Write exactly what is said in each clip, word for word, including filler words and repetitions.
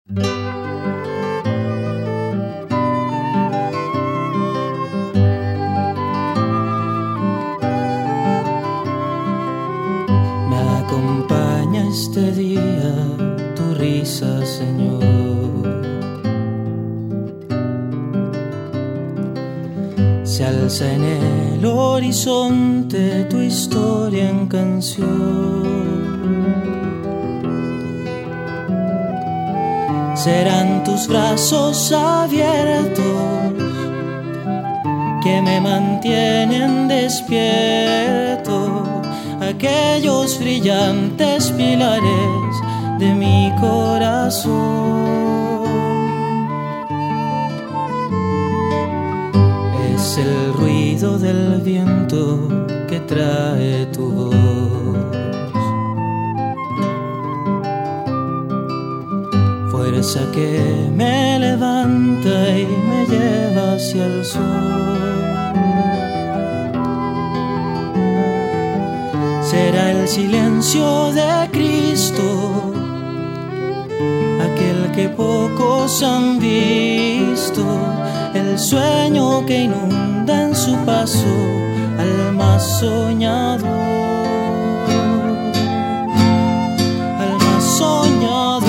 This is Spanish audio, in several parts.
Me acompaña este día tu risa, Señor. Se alza en el horizonte tu historia en canción. Serán tus brazos abiertos que me mantienen despierto, aquellos brillantes pilares de mi corazón. Es el ruido del viento que trae tu voz, fuerza que me levanta y me lleva hacia el sol. Será el silencio de Cristo, aquel que pocos han visto, el sueño que inunda en su paso al más soñador, al más soñador.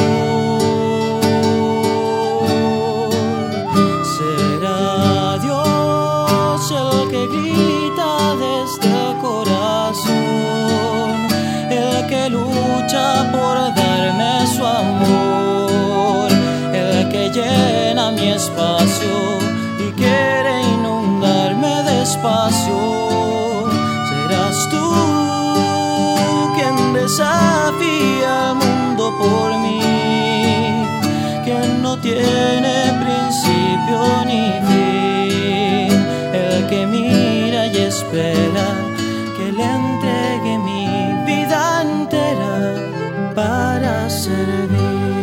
Será Dios el que grita desde el corazón, el que lucha por darme su amor, el que llena mi espacio y quiere inundarme despacio. Serás tú quien desafía al mundo por mí, quien no tiene principio ni fin, el que mira y espera que le entregue mi vida entera para servir.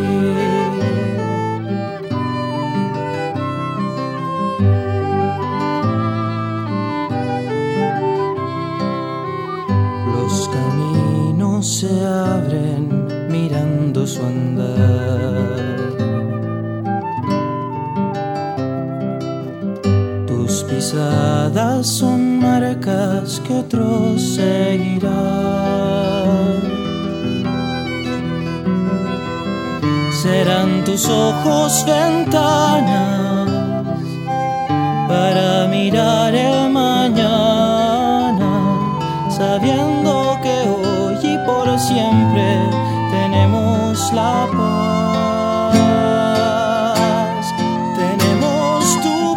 Los caminos se abren mirando su andar, tus pisadas son marcas que otros seguirán. Serán tus ojos ventanas para mirar el mañana, sabiendo que hoy y por siempre tenemos la paz, tenemos tu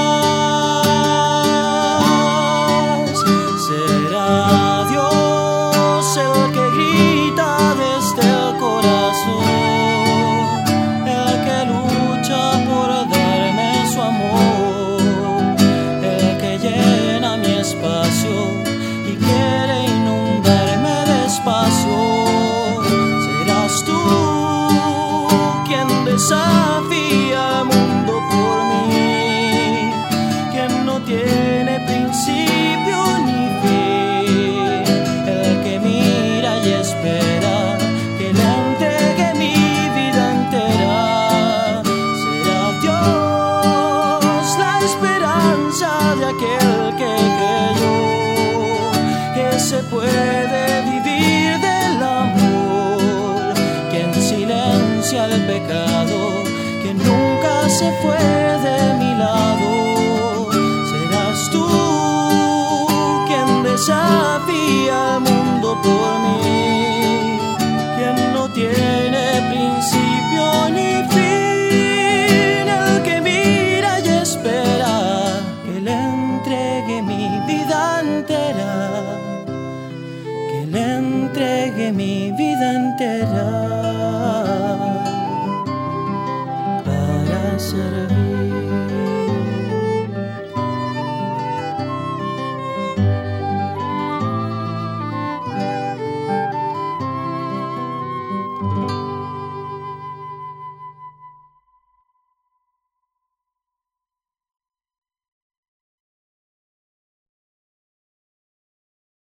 paz. Será Dios el que grita desde el corazón, el que lucha por darme su amor, el que llena mi espacio y quiere inundarme despacio. Serás tú quien desafía al mundo por mí, quien no tiene principio ni fin, el que mira y espera que le entregue mi vida entera. Será Dios la esperanza de aquel que creyó que se puede vivir del amor, quien silencia el pecado, que nunca se fue de mi lado. Serás tú quien desafía al mundo por mí, quien no tiene principio ni fin, el que mira y espera que le entregue mi vida entera, que le entregue mi vida entera para servir.